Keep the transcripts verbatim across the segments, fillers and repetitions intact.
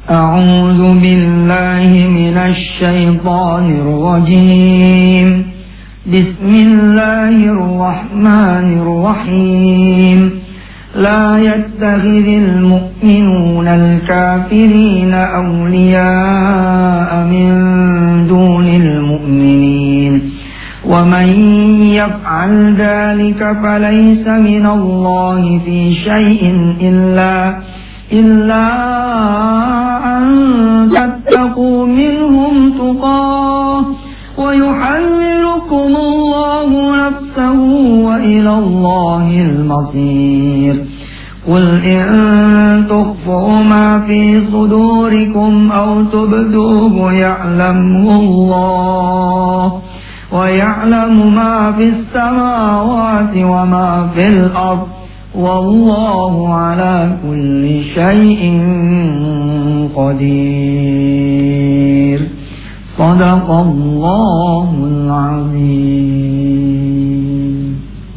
A'udzu billahi minasy syaithanir rajim. Bismillahirrahmanirrahim. La yattakhidhul mu'minuna al-kafirina awliya'a min dunil mu'minin. Wa man yaf'al dhalika falaysa minallahi fi syai'in illa illa an tattaqu minhum tuqah wa yuhallilukumullahu nafsahu wa ilallahil masir. Qul in tukhfu ma fi sudurikum aw tubduhu ya'lamullah wa ya'lamu ma fis samawati wa ma fil ardh. Wallahu ala kulli syai'in qadir. Shadaqallahul azim.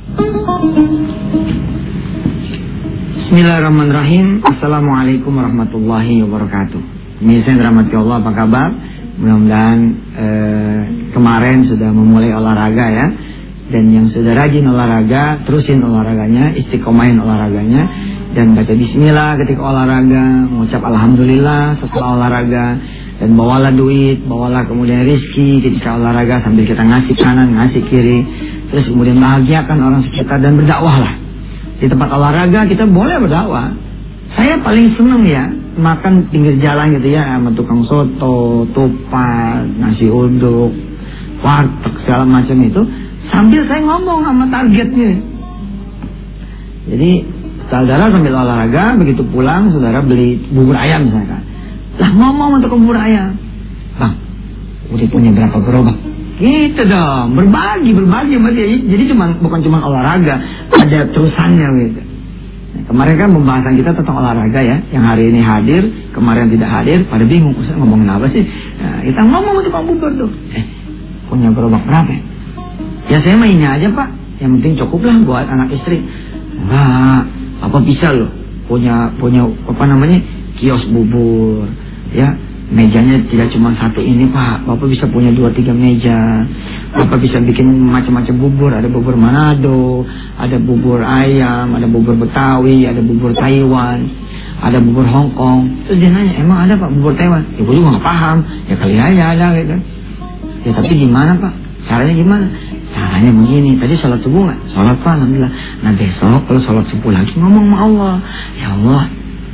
Bismillahirrahmanirrahim. Assalamualaikum warahmatullahi wabarakatuh. Pemirsa yang dirahmati Allah, apa kabar? Mudah-mudahan eh, kemarin sudah memulai olahraga ya. Dan yang sudah rajin olahraga, terusin olahraganya, istiqomahin olahraganya, dan baca bismillah ketika olahraga, mengucap alhamdulillah setelah olahraga, dan bawalah duit, bawalah kemudian rizki ketika olahraga sambil kita ngasih kanan, ngasih kiri, terus kemudian bahagiakan orang sekitar dan berdakwahlah. Di tempat olahraga kita boleh berdakwah. Saya paling seneng ya makan pinggir jalan gitu ya, sama tukang soto, tupat, nasi uduk, warteg segala macam itu. Sambil saya ngomong sama targetnya. Jadi saudara sambil olahraga, begitu pulang saudara beli bubur ayam misalkan. Lah ngomong untuk bubur ayam, bang, udah punya berapa gerobak? Gitu dong, berbagi berbagi sama dia. Jadi cuma bukan cuma olahraga, ada terusannya gitu. Nah, kemarin kan pembahasan kita tentang olahraga ya, yang hari ini hadir, kemarin tidak hadir, pada bingung Ustaz ngomongin apa sih? Nah, kita ngomong untuk bubur tuh. Eh, punya gerobak berapa? Ya saya mainnya aja pak, yang penting cukup lah buat anak istri. Enggak, apa bisa loh punya punya apa namanya kios bubur, ya mejanya tidak cuma satu ini pak, bapak bisa punya dua tiga meja, bapak bisa bikin macam-macam bubur, ada bubur Manado, ada bubur ayam, ada bubur Betawi, ada bubur Taiwan, ada bubur Hong Kong. Terus dia nanya, emang ada pak bubur Taiwan? Ya gue juga nggak paham, ya kali aja ada gitu. Ya tapi gimana pak? Caranya gimana? Caranya begini, tadi sholat subuh gak? Sholat pak, alhamdulillah. Nah besok kalau sholat subuh lagi ngomong sama Allah, ya Allah,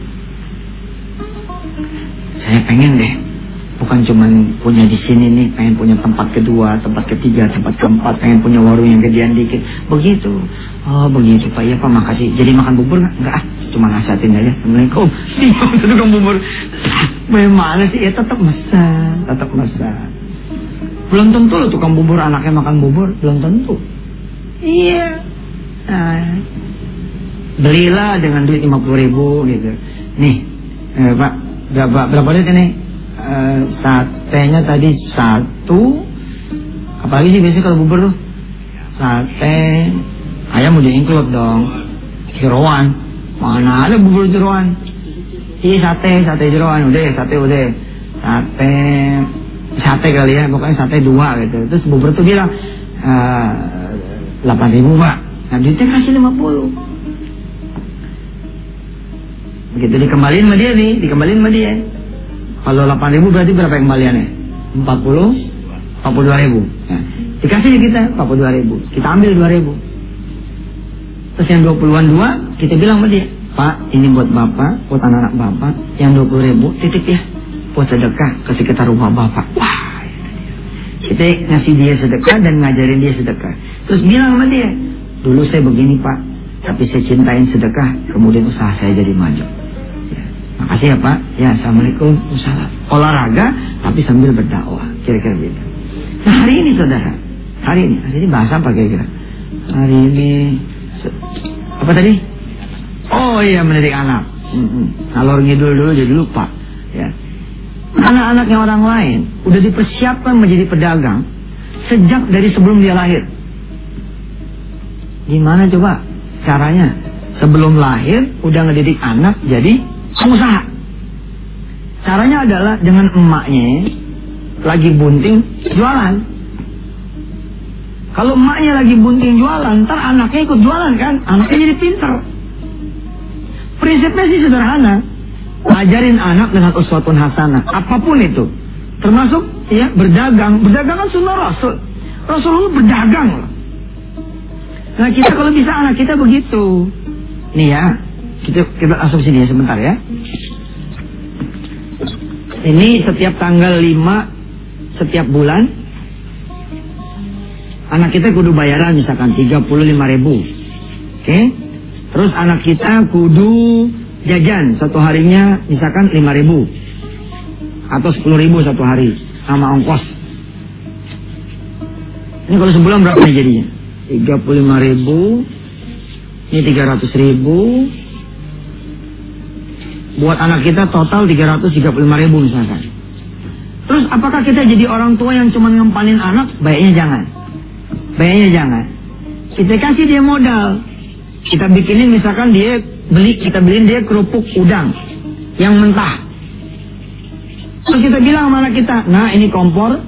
saya pengen deh, bukan cuma punya di sini nih, pengen punya tempat kedua, tempat ketiga, tempat keempat, pengen punya warung yang gedean dikit. Begitu. Oh begitu pak, iya pak makasih. Jadi makan bubur gak? Enggak ah, cuma nasihatin aja. Assalamualaikum. Bingung tuh tukang bubur. Bagaimana sih? Ya tetap mesan, tetap mesan. Belum tentu loh tukang bubur anaknya makan bubur, belum tentu. Iya. Nah, belilah dengan duit lima puluh ribu gitu. Nih, eh, Pak, berapa berapa duit ini? Eh, satenya tadi satu. Apalagi sih biasanya kalau bubur tuh? Sate, ayam udah include dong. Jeroan, mana ada bubur jeroan? Iya sate, sate jeroan udah, sate udah, sate. Sate kali ya, pokoknya sate dua gitu. Terus bubur tuh bilang delapan ribu pak. Nah duitnya kasih lima puluh. Begitu dikembaliin sama dia nih, dikembaliin sama dia. Kalau delapan ribu berarti berapa kembaliannya? Empat puluh, empat puluh dua ribu. Nah, dikasih kita empat puluh dua ribu. Kita ambil dua ribu. Terus yang dua puluhan dua kita bilang sama dia, Pak ini buat bapak, buat anak-anak bapak. Yang dua puluh ribu titip ya, buat sedekah ke sekitar rumah bapak. Wah, kita ngasih dia sedekah dan ngajarin dia sedekah. Terus bilang sama dia, dulu saya begini pak, tapi saya cintain sedekah, kemudian usaha saya jadi maju. Ya, makasih ya pak. Ya assalamualaikum, wassalam. Olahraga tapi sambil berdakwah, kira-kira gitu. Nah hari ini saudara, hari ini, hari ini bahasa apa kira-kira? Hari ini apa tadi? Oh iya, mendidik anak. Mm-mm. Ngalor ngidul dulu jadi lupa. Ya. Anak-anaknya orang lain udah dipersiapkan menjadi pedagang sejak dari sebelum dia lahir. Gimana coba caranya? Sebelum lahir udah ngedidik anak jadi pengusaha. Caranya Bedanya adalah dengan emaknya lagi bunting jualan. Kalau emaknya lagi bunting jualan, ntar anaknya ikut jualan kan, anaknya jadi pinter. Prinsipnya sih sederhana, ajarin anak dengan uswatun hasanah, apapun itu, termasuk ya berdagang. Berdagang kan sunnah Rasul. Rasulullah berdagang. Nah kita kalau bisa anak kita begitu. Nih ya, kita kita langsung sini ya sebentar ya. Ini setiap tanggal lima setiap bulan anak kita kudu bayaran misalkan tiga puluh lima ribu. Oke okay? Terus anak kita kudu jajan satu harinya misalkan lima ribu atau sepuluh ribu satu hari sama ongkos. Ini kalau sebulan berapa nih jadinya? Tiga puluh lima ribu. Ini tiga ratus ribu. Buat anak kita total tiga ratus tiga puluh lima ribu misalkan. Terus apakah kita jadi orang tua yang cuma ngempanin anak? Baiknya jangan. Baiknya jangan. Kita kasih dia modal. Kita bikinin misalkan dia beli, kita beliin dia kerupuk udang yang mentah. Terus kita bilang sama anak kita, nah ini kompor,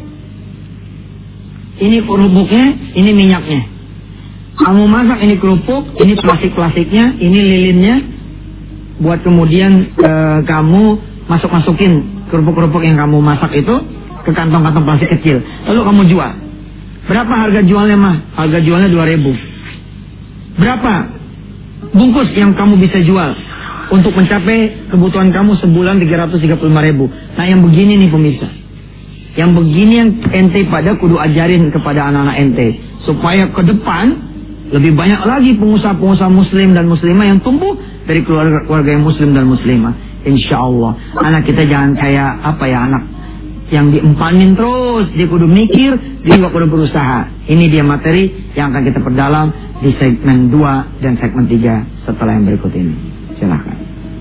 ini kerupuknya, ini minyaknya. Kamu masak ini kerupuk, ini plastik-plastiknya, ini lilinnya. Buat kemudian e, kamu masuk-masukin kerupuk-kerupuk yang kamu masak itu ke kantong-kantong plastik kecil. Lalu kamu jual. Berapa harga jualnya mah? Harga jualnya dua ribu. Berapa bungkus yang kamu bisa jual untuk mencapai kebutuhan kamu sebulan tiga ratus tiga puluh lima ribu. Nah yang begini nih pemirsa, yang begini yang ente pada kudu ajarin kepada anak-anak ente, supaya ke depan lebih banyak lagi pengusaha-pengusaha muslim dan muslimah yang tumbuh dari keluarga-keluarga yang muslim dan muslimah. Insya Allah anak kita jangan kayak apa ya, anak yang diempanin terus, dia kudu mikir, dia juga kudu berusaha. Ini dia materi yang akan kita perdalam di segmen dua dan segmen tiga setelah yang berikut ini. Silahkan.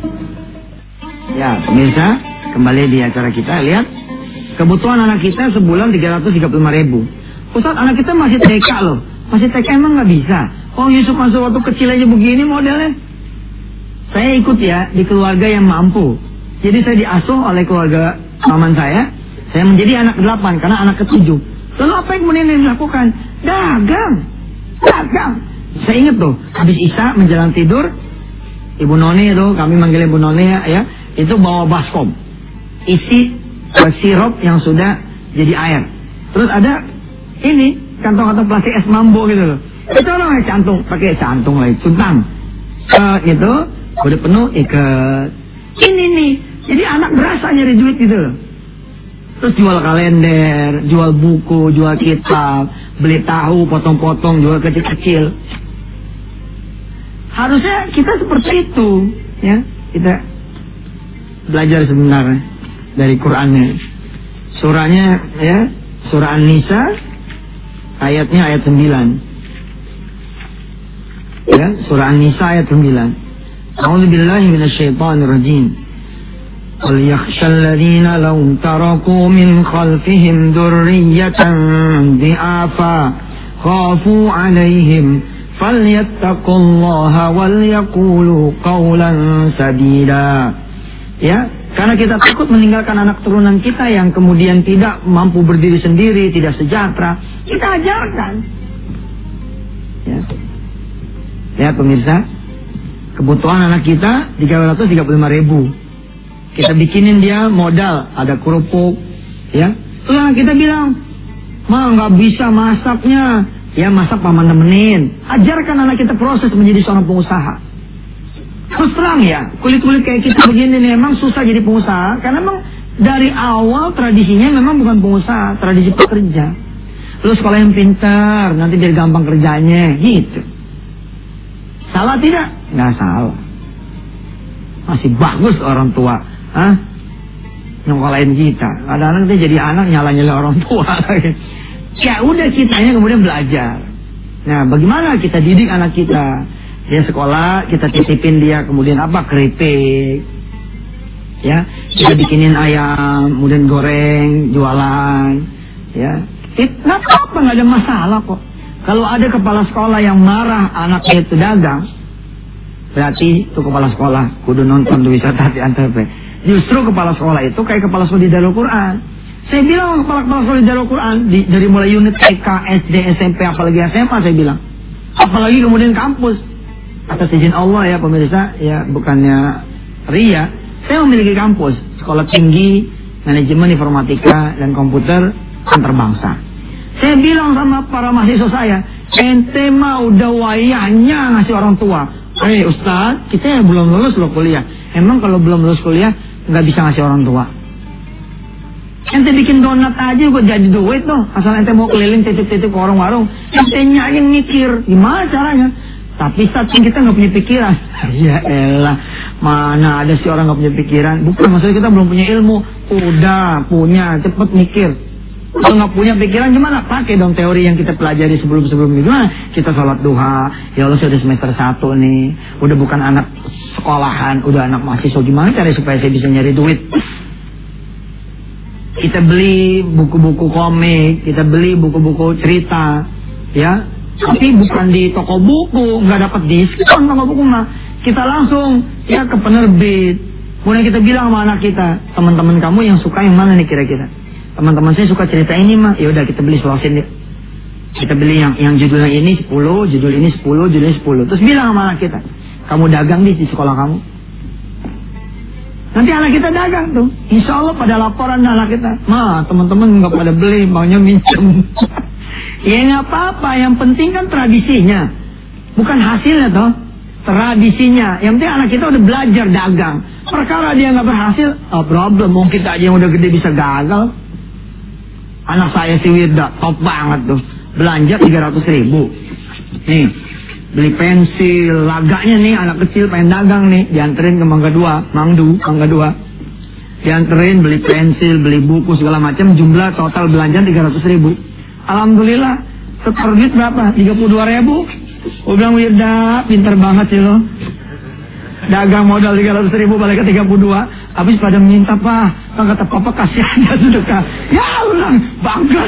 Ya pemirsa, kembali di acara kita. Lihat, kebutuhan anak kita sebulan tiga ratus tiga puluh lima ribu. Ustaz, anak kita masih T K loh. Masih T K emang gak bisa. Oh Yusuf masuk waktu kecil aja begini modelnya. Saya ikut ya di keluarga yang mampu. Jadi saya diasuh oleh keluarga paman saya. Saya menjadi anak delapan karena anak ketujuh. Lalu apa yang kemudian yang dilakukan? Dagang. Dagang. Saya ingat tuh, habis Isya menjelang tidur, Ibu None itu, kami manggil Ibu None ya, ya itu bawa baskom. Isi uh, sirup yang sudah jadi air. Terus ada ini, kantong-kantong plastik es mambo gitu loh. Itu orang yang cantung, pakai cantung lagi, cuntang. Uh, gitu, udah penuh ikat. Ini nih, jadi anak berasa nyari duit gitu loh. Terus jual kalender, jual buku, jual kitab, beli tahu, potong-potong, jual kecil-kecil. Harusnya kita seperti itu, ya. Kita belajar sebenarnya dari Qur'annya. Surahnya, ya, surah An-Nisa, ayatnya ayat sembilan. Ya, surah An-Nisa ayat sembilan. A'udzubillahi minasyaitonirrajim. وَلْيَخْشَى الَّذِينَ لَوْ تَرَكُوا مِنْ خَلْفِهِمْ ذُرِّيَّةً ضِعَافًا خَافُوا عَلَيْهِمْ فَلْيَتَّقُوا اللَّهَ وَلْيَقُولُوا قَوْلًا سَدِيدًا. Ya, karena kita takut meninggalkan anak turunan kita yang kemudian tidak mampu berdiri sendiri, tidak sejahtera, kita ajarkan. Ya, ya pemirsa, kebutuhan anak kita tiga ratus tiga puluh lima ribu. Kita bikinin dia modal, ada kerupuk, ya. Terus kita bilang, mah nggak bisa masaknya, ya masak paman temenin. Ajarkan anak kita proses menjadi seorang pengusaha. Terus terang ya, kulit-kulit kayak kita begini nih, emang susah jadi pengusaha, karena memang dari awal tradisinya memang bukan pengusaha, tradisi pekerja. Lu sekolah yang pintar, nanti biar gampang kerjanya, gitu. Salah tidak? Nggak salah. Masih bagus orang tua. Hah? Nyokolain kita. Kadang-kadang kita jadi anak nyala-nyala orang tua. Ya udah kitanya kemudian belajar. Nah bagaimana kita didik anak kita? Dia sekolah, kita titipin dia kemudian apa? Keripik. Ya, kita bikinin ayam, kemudian goreng, jualan. Ya, nggak apa-apa, nggak ada masalah kok. Kalau ada kepala sekolah yang marah anaknya itu dagang, berarti itu kepala sekolah kudu nonton tuh wisata di Antv. Justru kepala sekolah itu kayak kepala sekolah di Darul Quran. Saya bilang kepala-kepala sekolah di Darul Quran, di, dari mulai unit T K, S D, S M P, apalagi S M A saya bilang. Apalagi kemudian kampus. Atas izin Allah ya pemirsa, ya bukannya ria, saya memiliki kampus, sekolah tinggi, manajemen informatika dan komputer antar-bangsa. Saya bilang sama para mahasiswa saya, ente mah udah wayahnya ngasih orang tua. Eh hey, Ustaz, kita yang belum lulus loh kuliah. Emang kalau belum lulus kuliah nggak bisa ngasih orang tua? Ente bikin donat aja kok jadi duit loh. Asal ente mau keliling titip-titip ke warung-warung, ente yang mikir gimana caranya. Tapi saat kita nggak punya pikiran. Ya elah, mana ada sih orang nggak punya pikiran? Bukan, maksudnya kita belum punya ilmu. Udah punya, cepet mikir. Kalau nggak punya pikiran gimana? Pakai dong teori yang kita pelajari sebelum-sebelum itu. Gimana? Kita sholat duha. Ya Allah, sudah semester satu nih. Udah bukan anak sekolahan, udah anak mahasiswa. Gimana cara supaya saya bisa nyari duit? Kita beli buku-buku komik, kita beli buku-buku cerita, ya. Tapi bukan di toko buku, nggak dapat diskon toko buku mah. Kita langsung ya ke penerbit. Kemudian kita bilang sama anak kita, teman-teman kamu yang suka yang mana nih kira-kira? Teman-teman saya suka cerita ini mah, ya udah kita beli selosin deh. Kita beli yang yang judulnya ini sepuluh, judul ini sepuluh, judul ini sepuluh. Terus bilang sama anak kita, kamu dagang di sekolah kamu. Nanti anak kita dagang tuh. Insya Allah pada laporan anak kita, ma teman-teman nggak pada beli, maunya minjem. Ya nggak apa-apa, yang penting kan tradisinya, bukan hasilnya toh, tradisinya. Yang penting anak kita udah belajar dagang. Perkara dia nggak berhasil, oh problem. Mau kita aja yang udah gede bisa gagal. Anak saya si Wirda top banget tuh, belanja tiga ratus ribu. Nih beli pensil, laganya nih anak kecil pengen dagang nih, dianterin ke Mangga Dua, Mangdu, Mangga Dua. Dianterin beli pensil, beli buku segala macam, jumlah total belanja tiga ratus ribu. Alhamdulillah, setor duit berapa? tiga puluh dua ribu. Gue bilang, Wirda, pinter banget sih lo. Dagang modal tiga ratus ribu, balik ke tiga puluh dua. Habis pada minta, Pak. Kan kata Papa, kasih aja sedekah. Ya ulang, bangga.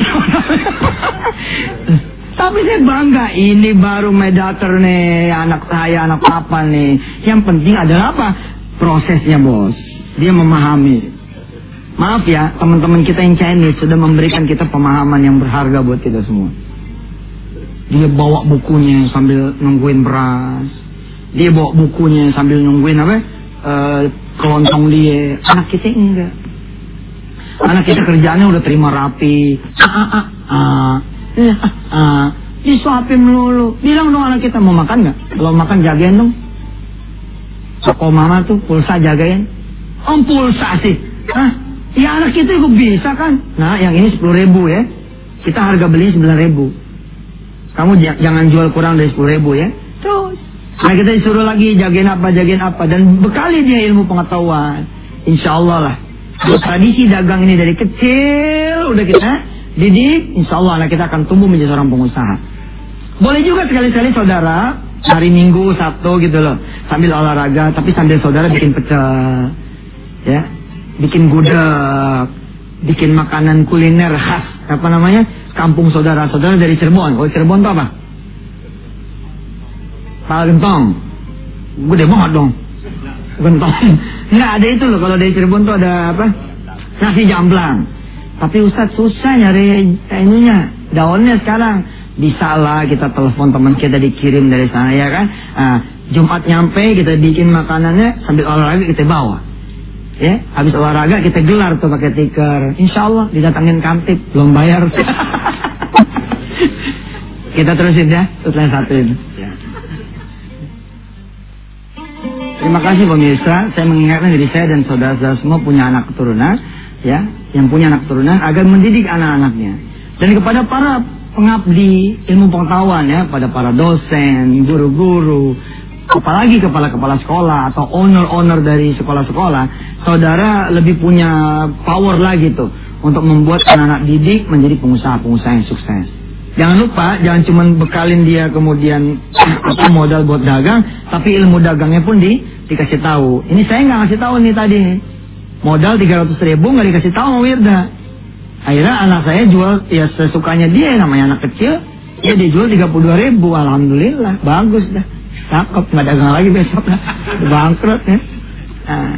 Tapi saya bangga, ini baru medater nih, anak saya, anak Papa nih. Yang penting adalah apa? Prosesnya, bos. Dia memahami. Maaf ya, teman-teman kita yang Chinese sudah memberikan kita pemahaman yang berharga buat kita semua. Dia bawa bukunya sambil nungguin beras. Dia bawa bukunya sambil nungguin apa? Uh, kelontong dia. Anak kita enggak. Anak kita kerjaannya udah terima rapi. Ah, ah, ah, ah. Ah, ah. Disuapin melulu. Bilang dong anak kita, mau makan nggak? Kalau makan jagain dong. Toko mama tuh pulsa jagain. Om pulsa sih. Hah? Ya anak kita juga bisa kan. Nah yang ini sepuluh ribu ya. Kita harga belinya sembilan ribu. Kamu jangan jual kurang dari sepuluh ribu ya. Terus nah kita disuruh lagi jagain apa, jagain apa. Dan bekali dia ilmu pengetahuan. Insya Allah lah. Tradisi dagang ini dari kecil udah kita didik. Insya Allah anak kita akan tumbuh menjadi seorang pengusaha. Boleh juga sekali-sekali saudara hari Minggu, Sabtu gitu loh, sambil olahraga tapi sambil saudara bikin pecel ya, bikin gudeg, bikin makanan kuliner khas, apa namanya, kampung saudara-saudara dari Cirebon. Oh Cirebon tuh apa? Pala gentong. Gede banget dong. Gentong. Nggak ada itu loh, kalau dari Cirebon tuh ada apa? Nasi jamblang. Tapi Ustadz susah nyari ininya, daunnya sekarang. Bisa lah kita telepon teman kita dikirim dari sana ya kan. Nah, Jumat nyampe kita bikin makanannya sambil olahraga kita bawa. Ya, habis olahraga kita gelar tuh pakai tikar. Insya Allah didatangin kamtip, belum bayar. Kita terusin ya, setelah satu ini. Ya. Terima kasih pemirsa, saya mengingatkan diri saya dan saudara-saudara semua punya anak keturunan, ya, yang punya anak keturunan agar mendidik anak-anaknya. Dan kepada para pengabdi ilmu pengetahuan ya, pada para dosen, guru-guru, apalagi kepala-kepala sekolah atau owner-owner dari sekolah-sekolah, saudara lebih punya power lagi tuh untuk membuat anak-anak didik menjadi pengusaha-pengusaha yang sukses. Jangan lupa, jangan cuma bekalin dia kemudian apa modal buat dagang, tapi ilmu dagangnya pun di, dikasih tahu. Ini saya nggak ngasih tahu nih tadi, modal tiga ratus ribu nggak dikasih tahu sama Wirda. Akhirnya anak saya jual ya sesukanya dia, namanya anak kecil, ya dia jual tiga puluh dua ribu, alhamdulillah, bagus dah. Cakep, nggak dagang lagi besok lah, bangkrut ya. Nah,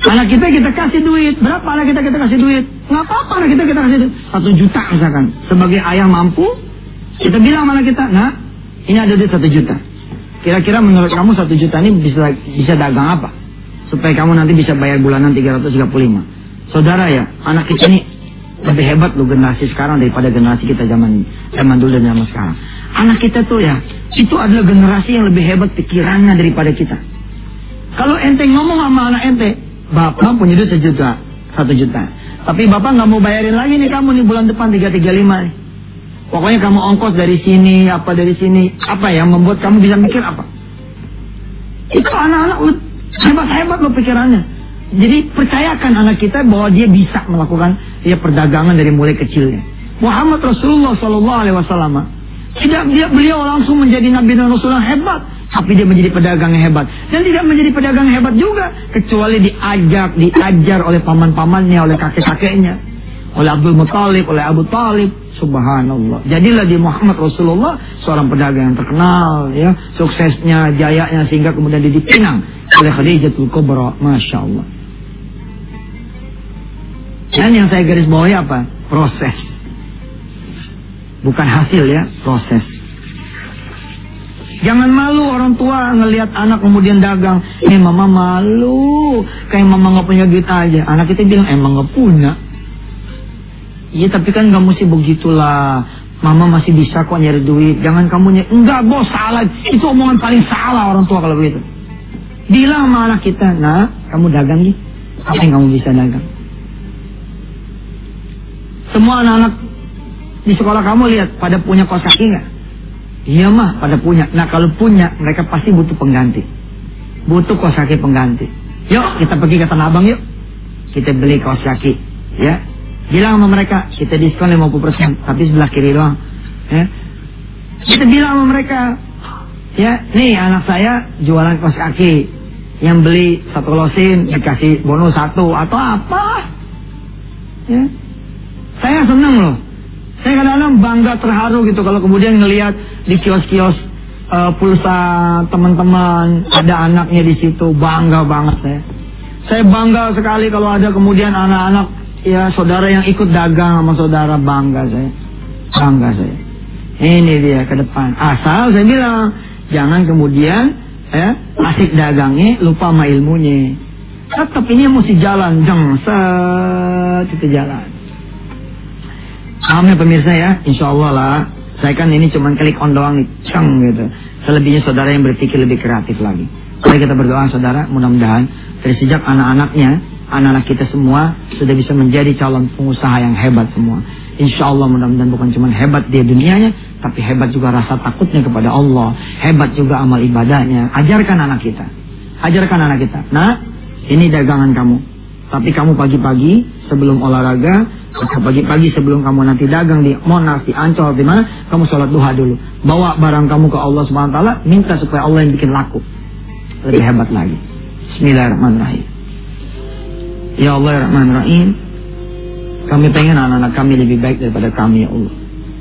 Anak kita kita kasih duit. Berapa anak kita kita kasih duit? Nggak apa-apa anak kita kita kasih duit. Satu juta misalkan. Sebagai ayah mampu, kita bilang sama anak kita, nah ini ada duit satu juta. Kira-kira menurut kamu satu juta ini bisa bisa dagang apa? Supaya kamu nanti bisa bayar bulanan tiga ratus tiga puluh lima. Saudara ya, anak kita ini lebih hebat loh generasi sekarang daripada generasi kita zaman zaman dulu dan zaman sekarang. Anak kita tuh ya, itu adalah generasi yang lebih hebat pikirannya daripada kita. Kalau ente ngomong sama anak ente, bapak punya duit sejuta, satu juta. Tapi bapak nggak mau bayarin lagi nih kamu nih bulan depan tiga tiga lima nih. Pokoknya kamu ongkos dari sini, apa dari sini, apa yang membuat kamu bisa mikir apa? Itu anak-anak hebat-hebat loh pikirannya. Jadi percayakan anak kita bahwa dia bisa melakukan ya perdagangan dari mulai kecilnya. Muhammad Rasulullah Sallallahu Alaihi Wasallam tidak dia beliau langsung menjadi nabi dan rasul yang hebat, tapi dia menjadi pedagang yang hebat dan tidak menjadi pedagang yang hebat juga kecuali diajak, diajar oleh paman-pamannya, oleh kakek-kakeknya, oleh Abdul Muttalib, oleh Abu Talib. Subhanallah. Jadilah di Muhammad Rasulullah seorang pedagang yang terkenal, ya, suksesnya, jayanya sehingga kemudian dia dipinang oleh Khadijatul Kubra. Masya Allah. Dan yang saya garis bawahi apa? Proses. Bukan hasil ya, proses. Jangan malu orang tua ngelihat anak kemudian dagang. Eh mama malu, kayak mama nggak punya duit aja. Anak kita bilang emang nggak punya. Iya tapi kan gak mesti begitulah. Mama masih bisa kok nyari duit. Jangan kamu nyari. Enggak bos, salah. Itu omongan paling salah orang tua kalau begitu. Bilang sama anak kita, nah kamu dagang nih. Apa yang kamu bisa dagang? Semua anak-anak di sekolah kamu lihat pada punya kaos kaki gak? Iya mah pada punya. Nah kalau punya mereka pasti butuh pengganti. Butuh kaos kaki pengganti. Yuk kita pergi ke Tanah Abang yuk. Kita beli kaos kaki. Ya. Bilang sama mereka, kita diskon lima puluh persen, tapi sebelah kiri doang. Ya. Kita bilang sama mereka, ya, nih anak saya jualan kaos kaki, yang beli satu losin dikasih bonus satu atau apa. Ya. Saya seneng loh. Saya kadang-kadang bangga terharu gitu kalau kemudian ngelihat di kios-kios uh, pulsa teman-teman ada anaknya di situ, bangga banget saya. Saya bangga sekali kalau ada kemudian anak-anak ya saudara yang ikut dagang sama saudara, bangga saya. Bangga saya. Ini dia ke depan. Asal saya bilang, jangan kemudian ya, asik dagangnya lupa sama ilmunya. Tetap ini mesti jalan, jeng set itu jalan. Paham ya pemirsa ya? Insya Allah lah. Saya kan ini cuma klik on doang nih, ceng gitu. Selebihnya saudara yang berpikir lebih kreatif lagi. Mari kita berdoa saudara, mudah-mudahan dari sejak anak-anaknya, anak-anak kita semua sudah bisa menjadi calon pengusaha yang hebat semua. Insya Allah mudah-mudahan bukan cuma hebat di dunianya, tapi hebat juga rasa takutnya kepada Allah. Hebat juga amal ibadahnya. Ajarkan anak kita. Ajarkan anak kita. Nah, ini dagangan kamu. Tapi kamu pagi-pagi sebelum olahraga, atau pagi-pagi sebelum kamu nanti dagang di Monas, di Ancol, di mana, kamu sholat duha dulu. Bawa barang kamu ke Allah Subhanahu Wa Taala, minta supaya Allah yang bikin laku. Lebih hebat lagi. Bismillahirrahmanirrahim. Ya Allah ya Rahman Rahim, kami pengen anak-anak kami lebih baik daripada kami ya Allah.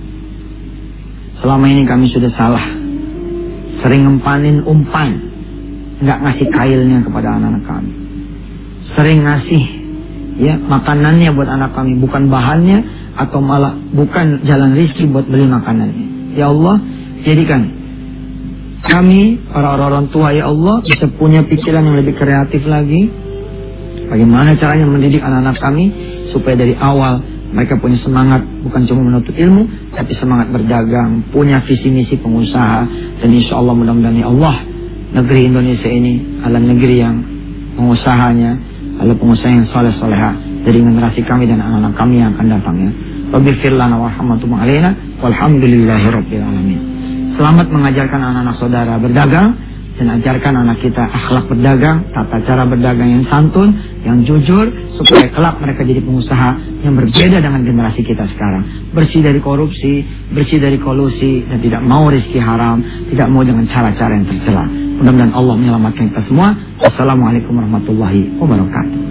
Selama ini kami sudah salah, sering ngempanin umpan, nggak ngasih kailnya kepada anak-anak kami. Sering ngasih ya makanannya buat anak kami, bukan bahannya atau malah bukan jalan rezeki buat beli makanannya. Ya Allah, jadikan kami para orang-orang tua ya Allah bisa punya pikiran yang lebih kreatif lagi. Bagaimana caranya mendidik anak-anak kami supaya dari awal mereka punya semangat bukan cuma menuntut ilmu, tapi semangat berdagang, punya visi misi pengusaha. Dan insya Allah mudah-mudahan ya Allah, negeri Indonesia ini adalah negeri yang pengusahanya adalah pengusaha yang soleh soleha dari generasi kami dan anak-anak kami yang akan datangnya. Wabighfir lana warhamatullahi alaina walhamdulillahi rabbil alamin. Selamat mengajarkan anak-anak saudara berdagang dan ajarkan anak kita akhlak berdagang, tata cara berdagang yang santun, yang jujur, supaya kelak mereka jadi pengusaha yang berbeda dengan generasi kita sekarang. Bersih dari korupsi, bersih dari kolusi, dan tidak mau rezeki haram, tidak mau dengan cara-cara yang tercela. Mudah-mudahan Allah menyelamatkan kita semua. Wassalamualaikum warahmatullahi wabarakatuh.